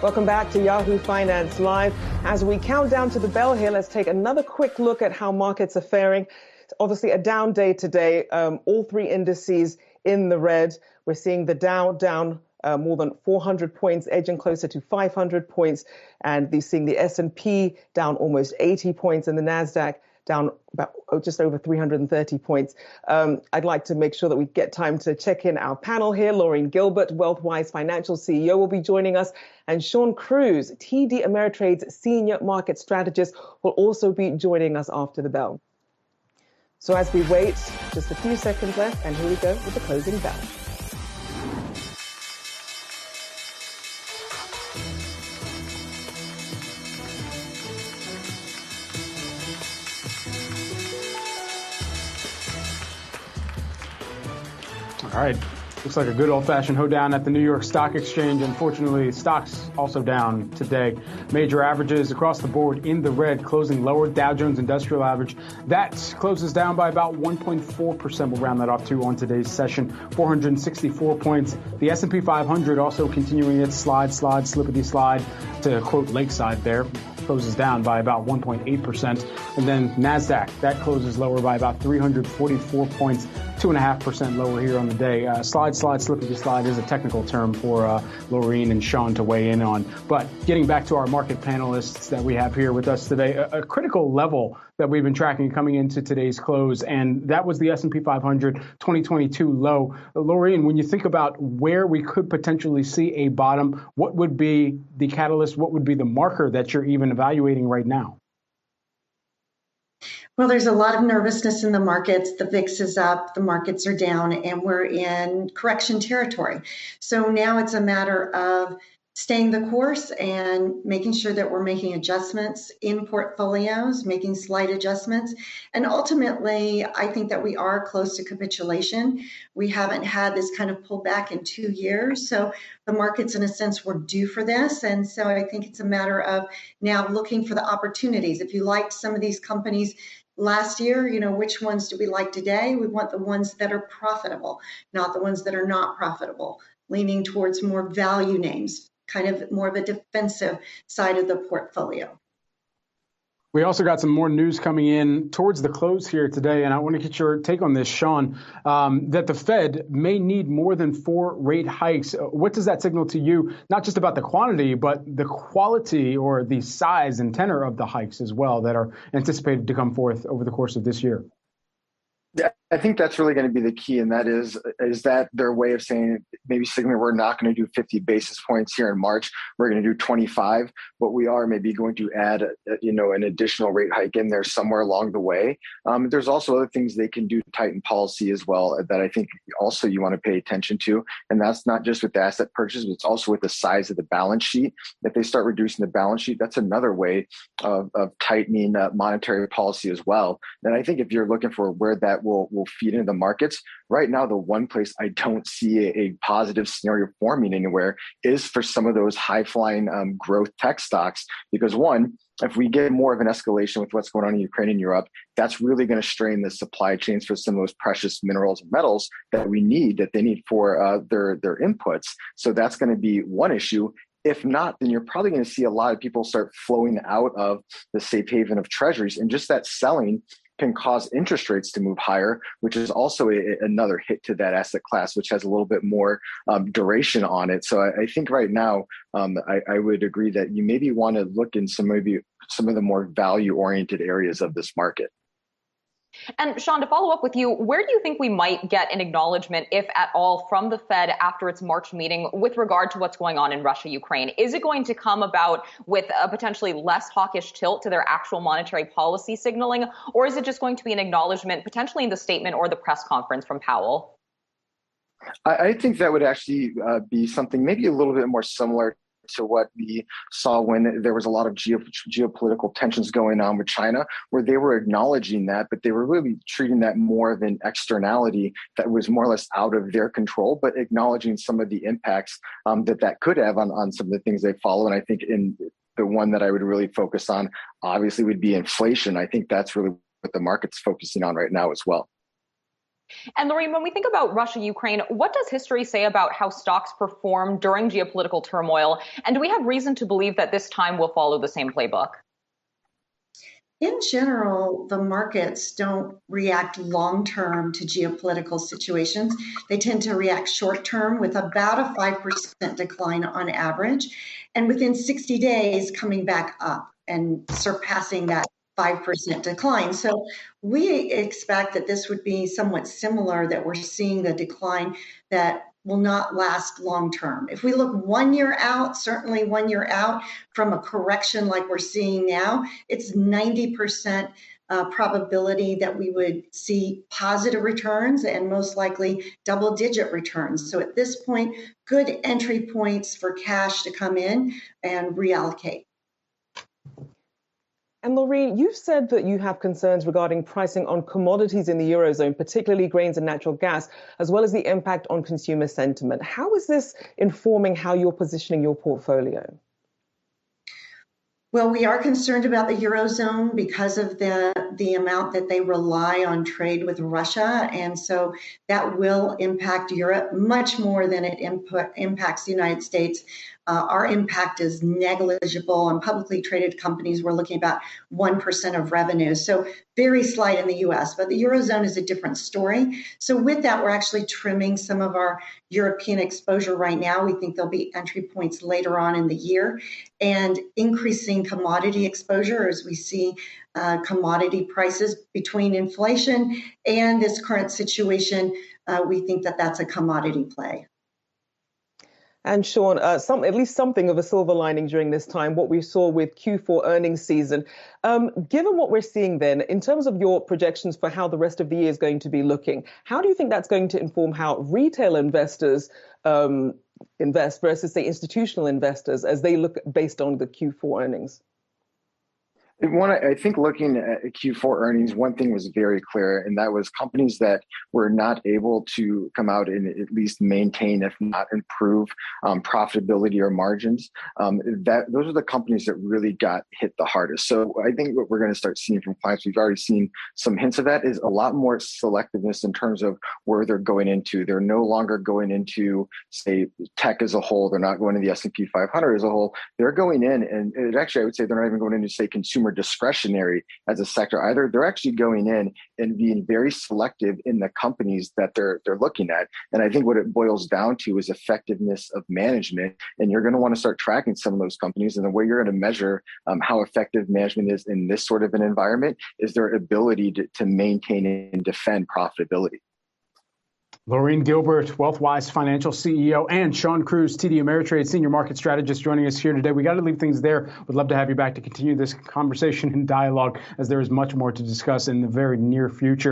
Welcome back to Yahoo Finance Live. As we count down to the bell here, let's take another quick look at how markets are faring. It's obviously a down day today. All three indices in the red. We're seeing the Dow down more than 400 points, edging closer to 500 points. And seeing the S&P down almost 80 points and the NASDAQ down about just over 330 points. I'd like to make sure that we get time to check in our panel here. Laureen Gilbert, Wealthwise Financial CEO, will be joining us. And Sean Cruz, TD Ameritrade's Senior Market Strategist, will also be joining us after the bell. So as we wait, just a few seconds left, and here we go with the closing bell. All right. Looks like a good old-fashioned hoedown at the New York Stock Exchange. Unfortunately, stocks also down today. Major averages across the board in the red, closing lower. Dow Jones Industrial Average, that closes down by about 1.4%. We'll round that off to on today's session. 464 points. The S&P 500 also continuing its slippity slide to quote Lakeside there. Closes down by about 1.8%. And then NASDAQ, that closes lower by about 344 points, 2.5% lower here on the day. Slippity slide is a technical term for Laureen and Sean to weigh in on. But getting back to our market panelists that we have here with us today, a critical level that we've been tracking coming into today's close, and that was the S&P 500 2022 low. Laureen, when you think about where we could potentially see a bottom, what would be the catalyst? What would be the marker that you're even evaluating right now? Well, there's a lot of nervousness in the markets. The VIX is up, the markets are down, and we're in correction territory. So now it's a matter of staying the course and making sure that we're making adjustments in portfolios, making slight adjustments. And ultimately, I think that we are close to capitulation. We haven't had this kind of pullback in 2 years. So the markets, in a sense, were due for this. And so I think it's a matter of now looking for the opportunities. If you liked some of these companies last year, which ones do we like today? We want the ones that are profitable, not the ones that are not profitable, leaning towards more value names, kind of more of a defensive side of the portfolio. We also got some more news coming in towards the close here today, and I want to get your take on this, Sean, that the Fed may need more than 4 rate hikes. What does that signal to you, not just about the quantity, but the quality or the size and tenor of the hikes as well that are anticipated to come forth over the course of this year? Yeah, I think that's really going to be the key, and that is that their way of saying maybe signaling we're not going to do 50 basis points here in March, we're going to do 25, but we are maybe going to add an additional rate hike in there somewhere along the way. There's also other things they can do to tighten policy as well that I think also you want to pay attention to, and that's not just with the asset purchase, but it's also with the size of the balance sheet. If they start reducing the balance sheet, that's another way of tightening monetary policy as well. And I think if you're looking for where that will feed into the markets, right now, the one place I don't see a positive scenario forming anywhere is for some of those high-flying growth tech stocks. Because one, if we get more of an escalation with what's going on in Ukraine and Europe, that's really going to strain the supply chains for some of those precious minerals and metals that they need for their inputs. So that's going to be one issue. If not, then you're probably going to see a lot of people start flowing out of the safe haven of treasuries, and just that selling can cause interest rates to move higher, which is also another hit to that asset class, which has a little bit more duration on it. So I think right now, I would agree that you maybe want to look in some of the more value-oriented areas of this market. And Sean, to follow up with you, where do you think we might get an acknowledgement, if at all, from the Fed after its March meeting with regard to what's going on in Russia, Ukraine? Is it going to come about with a potentially less hawkish tilt to their actual monetary policy signaling, or is it just going to be an acknowledgement potentially in the statement or the press conference from Powell? I think that would actually be something maybe a little bit more similar to what we saw when there was a lot of geopolitical tensions going on with China, where they were acknowledging that, but they were really treating that more of an externality that was more or less out of their control, but acknowledging some of the impacts that could have on some of the things they follow. And I think in the one that I would really focus on, obviously, would be inflation. I think that's really what the market's focusing on right now as well. And Laureen, when we think about Russia-Ukraine, what does history say about how stocks perform during geopolitical turmoil? And do we have reason to believe that this time will follow the same playbook? In general, the markets don't react long-term to geopolitical situations. They tend to react short-term with about a 5% decline on average, and within 60 days coming back up and surpassing that 5% decline. So we expect that this would be somewhat similar, that we're seeing the decline that will not last long term. If we look 1 year out, certainly 1 year out from a correction like we're seeing now, it's 90% probability that we would see positive returns and most likely double-digit returns. So at this point, good entry points for cash to come in and reallocate. And Laureen, you've said that you have concerns regarding pricing on commodities in the Eurozone, particularly grains and natural gas, as well as the impact on consumer sentiment. How is this informing how you're positioning your portfolio? Well, we are concerned about the Eurozone because of the amount that they rely on trade with Russia. And so that will impact Europe much more than it impacts the United States. Our impact is negligible. On publicly traded companies, we're looking about 1% of revenue. So very slight in the US, but the Eurozone is a different story. So with that, we're actually trimming some of our European exposure right now. We think there'll be entry points later on in the year, and increasing commodity exposure as we see commodity prices between inflation and this current situation. We think that that's a commodity play. And Sean, at least something of a silver lining during this time, what we saw with Q4 earnings season. Given what we're seeing then, in terms of your projections for how the rest of the year is going to be looking, how do you think that's going to inform how retail investors invest versus, say, institutional investors as they look based on the Q4 earnings? I think looking at Q4 earnings, one thing was very clear, and that was companies that were not able to come out and at least maintain, if not improve, profitability or margins. Those are the companies that really got hit the hardest. So I think what we're going to start seeing from clients, we've already seen some hints of that, is a lot more selectiveness in terms of where they're going into. They're no longer going into, say, tech as a whole. They're not going to the S&P 500 as a whole. They're going in, and actually I would say they're not even going into, say, consumer discretionary as a sector either. They're actually going in and being very selective in the companies that they're looking at. And I think what it boils down to is effectiveness of management. And you're going to want to start tracking some of those companies. And the way you're going to measure how effective management is in this sort of an environment is their ability to maintain and defend profitability. Laureen Gilbert, WealthWise Financial CEO, and Sean Cruz, TD Ameritrade Senior Market Strategist, joining us here today. We got to leave things there. We'd love to have you back to continue this conversation and dialogue, as there is much more to discuss in the very near future.